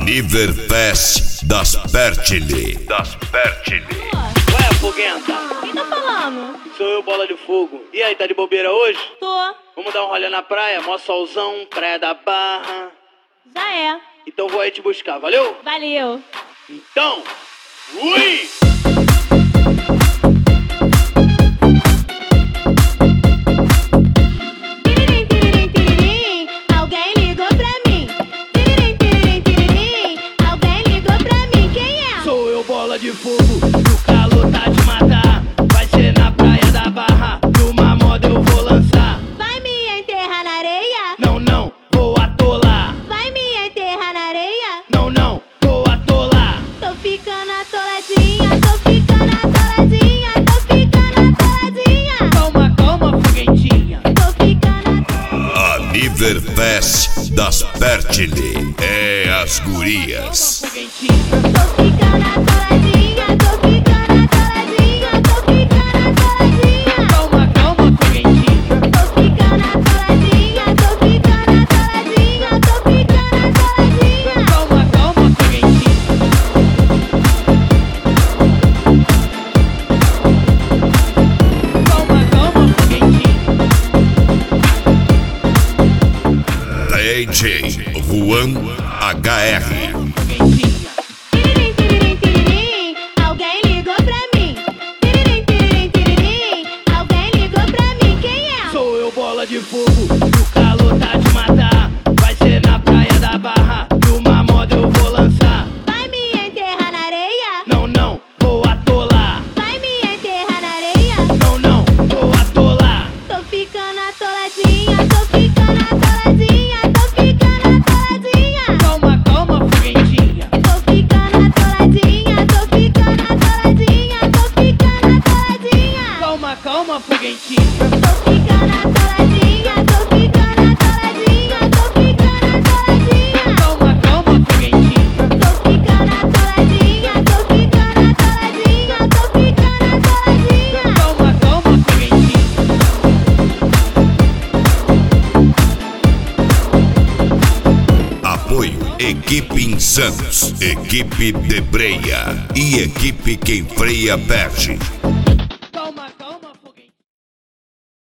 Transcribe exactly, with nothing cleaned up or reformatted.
Aniverfest das Pertile. Das Pertile. Ué, Foguenta? Quem tá falando? Sou eu, Bola de Fogo. E aí, tá de bobeira hoje? Tô. Vamos dar um rolê na praia? Mó solzão, praia da Barra. Já é. Então vou aí te buscar, valeu? Valeu. Então, ui! Tiririm, tiririm, tiririm, alguém ligou pra mim. Tiririm, tiririm, tiririm, alguém ligou pra mim. Quem é? Sou eu, Bola de Fogo. E o calor tá de matar. Vai ser na praia da Barra. Numa moda eu vou lançar. Vai me enterrar na areia? Não, não, vou atolar. Vai me enterrar na areia? Não, não, vou atolar. Tô ficando atoladinha, tô ficando atoladinha, tô ficando atoladinha. Calma, calma, foguentinha. Tô ficando atoladinha. Aniverfest das Pertile. É as gurias. Foguentinha. Tô ficando atoladinha, tô ficando atoladinha, tô ficando atoladinha. Calma, calma, foguentinha. Tô ficando atoladinha, tô ficando atoladinha, tô ficando atoladinha. Calma, calma, foguentinha. Calma, calma, foguentinha. D J Juan H R. Foguentinha. Tiririm, tiririm, tiririm, alguém ligou pra mim. Tiririm, tiririm, tiririm, alguém ligou pra mim. Quem é? Sou eu, Bola de Fogo. E o calor tá de matar. Vai ser na praia da Barra. Numa moda eu vou lançar. Vai me enterrar na areia? Não, não, vou atolar. Vai me enterrar na areia? Não, não, vou atolar. Tô ficando atoladinha, tô ficando atoladinha, tô ficando atoladinha. Calma, calma, foguentinha. Tô ficando atoladinha, tô ficando atoladinha, tô ficando atoladinha. Calma, calma, foguentinha. Tô ficando atoladinha, tô ficando atoladinha, tô ficando atoladinha. Calma, calma, foguentinha. Tô ficando atoladinha, tô ficando atoladinha, tô ficando atoladinha. Calma, calma, foguentinha. Apoio Equipe Insanos, Equipe Debreia e Equipe Quem Freia Perde.